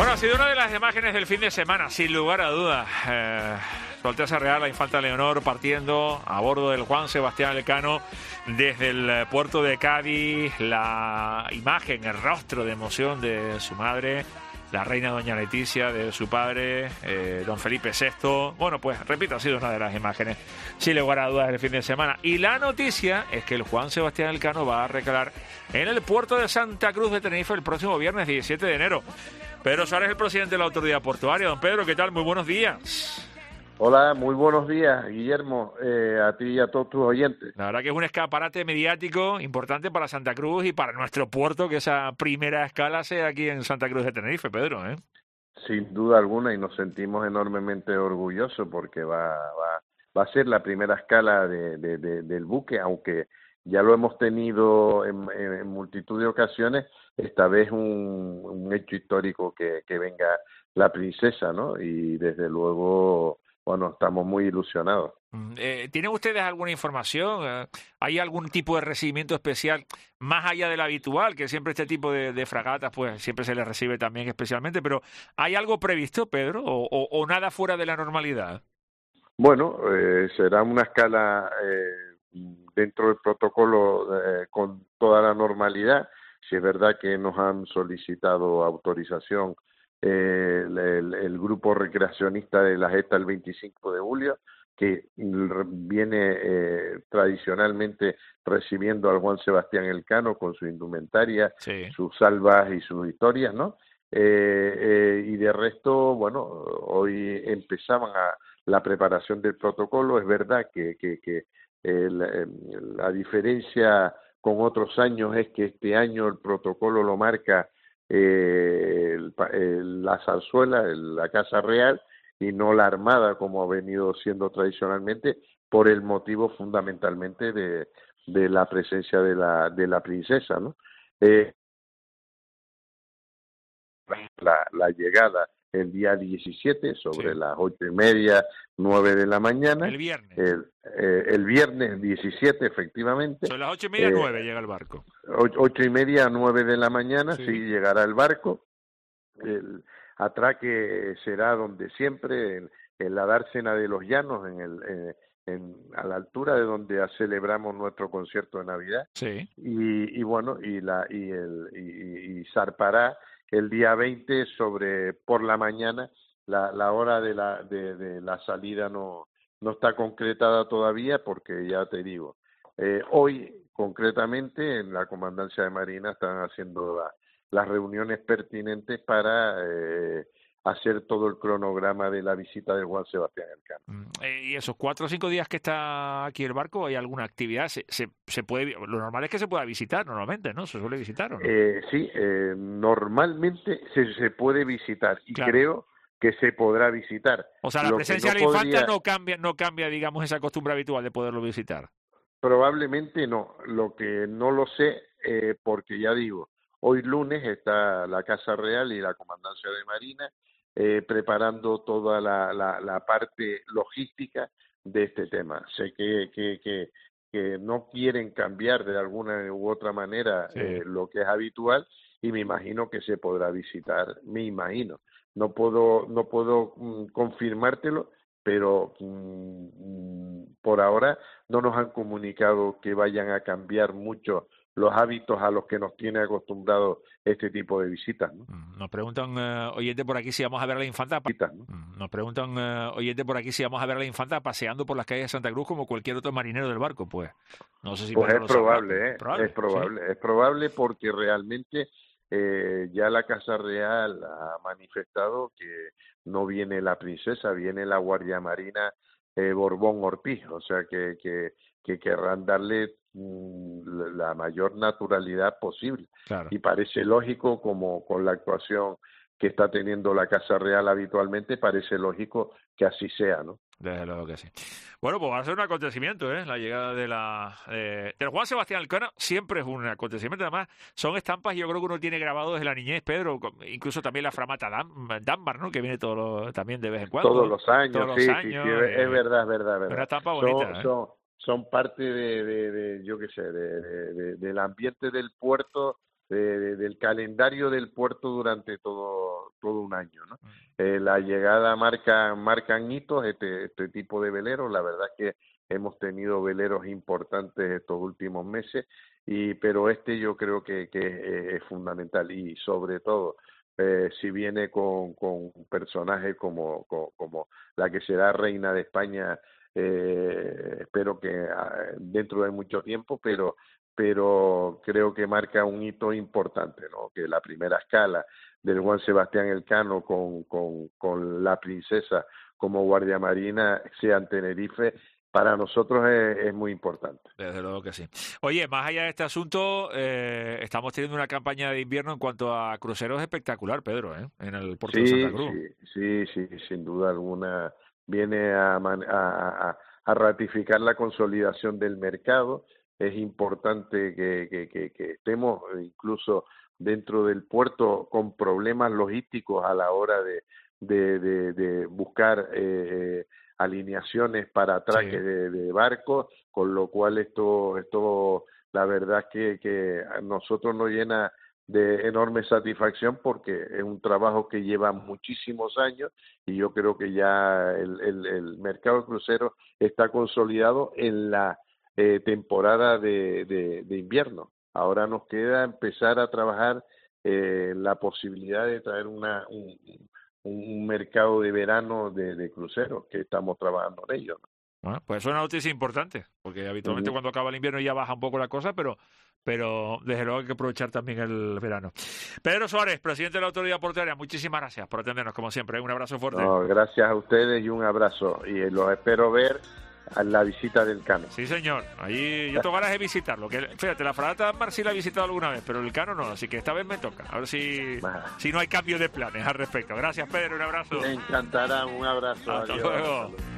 Bueno, ha sido una de las imágenes del fin de semana, sin lugar a dudas. Su Alteza Real, la Infanta Leonor, partiendo a bordo del Juan Sebastián Elcano desde el puerto de Cádiz. La imagen, el rostro de emoción de su madre, la reina doña Leticia, de su padre, don Felipe VI. Bueno, pues repito, ha sido una de las imágenes, sin lugar a dudas, del fin de semana. Y la noticia es que el Juan Sebastián Elcano va a recalar en el puerto de Santa Cruz de Tenerife el próximo viernes 17 de enero. Pedro Suárez, el presidente de la autoridad portuaria. Don Pedro, ¿qué tal? Muy buenos días. Hola, muy buenos días, Guillermo, a ti y a todos tus oyentes. La verdad que es un escaparate mediático importante para Santa Cruz y para nuestro puerto, que esa primera escala sea aquí en Santa Cruz de Tenerife, Pedro, ¿eh? Sin duda alguna, y nos sentimos enormemente orgullosos porque va a ser la primera escala del buque, aunque ya lo hemos tenido en multitud de ocasiones. Esta vez un hecho histórico que venga la princesa, ¿no? Y desde luego, bueno, estamos muy ilusionados. ¿Tienen ustedes alguna información? ¿Hay algún tipo de recibimiento especial más allá del habitual? Que siempre este tipo de fragatas, pues siempre se les recibe también especialmente, pero ¿hay algo previsto, Pedro, o nada fuera de la normalidad? Bueno, será una escala dentro del protocolo con toda la normalidad. Si es verdad que nos han solicitado autorización el grupo recreacionista de la gesta el 25 de julio, que viene tradicionalmente recibiendo al Juan Sebastián Elcano con su indumentaria, Sí, sus salvas y sus historias, ¿no? Y de resto, bueno, hoy empezaban la preparación del protocolo. Es verdad que la diferencia con otros años es que este año el protocolo lo marca la zarzuela, la Casa Real, y no la Armada, como ha venido siendo tradicionalmente, por el motivo fundamentalmente de la presencia de la princesa, ¿no? La llegada el día 17 sobre sí. las 8:30, 9 de la mañana. El viernes. El viernes 17, efectivamente. Sobre las 8:30, 9 llega el barco. 8:30, 9 de la mañana, sí, Sí. llegará el barco. El atraque será donde siempre, en la dársena de los Llanos, a la altura de donde celebramos nuestro concierto de Navidad. Sí. Y bueno, y zarpará el día 20 por la mañana. La hora de la salida no está concretada todavía, porque ya te digo, hoy concretamente en la Comandancia de Marina están haciendo las reuniones pertinentes para hacer todo el cronograma de la visita de Juan Sebastián Elcano. Y esos 4 o 5 días que está aquí el barco, ¿hay alguna actividad? Se puede, lo normal es que se pueda visitar normalmente, ¿no? ¿Se suele visitar o no? Sí, normalmente se puede visitar, y Claro. creo que se podrá visitar. O sea, la Lo presencia que de no la infanta podría, no cambia, digamos, esa costumbre habitual de poderlo visitar. probablemente no. Lo que no lo sé, porque ya digo, hoy lunes está la Casa Real y la Comandancia de Marina preparando toda la parte logística de este tema. Sé que no quieren cambiar de alguna u otra manera Sí. lo que es habitual, y me imagino que se podrá visitar, me imagino. No puedo confirmártelo, pero por ahora no nos han comunicado que vayan a cambiar mucho los hábitos a los que nos tiene acostumbrados este tipo de visitas, ¿no? Nos preguntan oyentes por aquí si vamos a ver a la infanta. ¿no? Nos preguntan oyentes por aquí si vamos a ver a la infanta paseando por las calles de Santa Cruz como cualquier otro marinero del barco. Pues no sé si Pues Pedro es lo sabrá, probable, pero es probable porque realmente ya la Casa Real ha manifestado que no viene la princesa, viene la Guardia Marina Borbón Ortiz, o sea que querrán darle la mayor naturalidad posible. Claro. Y parece lógico, como con la actuación que está teniendo la Casa Real habitualmente, parece lógico que así sea, ¿no? Desde luego que sí. Bueno, pues va a ser un acontecimiento, ¿eh? La llegada del Juan Sebastián Elcano siempre es un acontecimiento. Además, son estampas, yo creo que uno tiene grabado desde la niñez, Pedro, incluso también la framata Dunbar, ¿no? Que viene también de vez en cuando. Todos los años, Todos los sí, años. es verdad, es verdad, es Una verdad. estampa bonita, ¿eh? Son parte yo qué sé, del ambiente del puerto, del calendario del puerto durante todo un año, ¿no? La llegada marcan hitos, este tipo de veleros. La verdad es que hemos tenido veleros importantes estos últimos meses, pero yo creo que es fundamental, y sobre todo si viene con personajes como la que será reina de España, espero que dentro de mucho tiempo, pero creo que marca un hito importante, ¿no? Que la primera escala del Juan Sebastián Elcano con la princesa como guardia marina sea en Tenerife, para nosotros es muy importante. Desde luego que sí. Oye, más allá de este asunto, estamos teniendo una campaña de invierno en cuanto a cruceros espectacular, Pedro, en el puerto de Santa Cruz. Sí, sin duda alguna viene a ratificar la consolidación del mercado. Es importante que estemos incluso dentro del puerto con problemas logísticos a la hora de buscar alineaciones para atraques de barcos, con lo cual esto la verdad es que a nosotros nos llena de enorme satisfacción, porque es un trabajo que lleva muchísimos años, y yo creo que ya el mercado de cruceros está consolidado en la temporada de invierno. Ahora nos queda empezar a trabajar la posibilidad de traer un mercado de verano de cruceros, que estamos trabajando en ello, ¿no? Bueno, pues es una noticia importante, porque habitualmente cuando acaba el invierno ya baja un poco la cosa, pero desde luego hay que aprovechar también el verano. Pedro Suárez, presidente de la Autoridad Portuaria, muchísimas gracias por atendernos, como siempre. Un abrazo fuerte. No, gracias a ustedes y un abrazo. Y los espero ver a la visita del Cano. Sí, señor. Allí yo tengo ganas de visitarlo. Que, fíjate, la Fragata Mar sí la he visitado alguna vez, pero el Cano no, así que esta vez me toca. A ver si no hay cambio de planes al respecto. Gracias, Pedro, un abrazo. Me encantará, un abrazo. Hasta luego.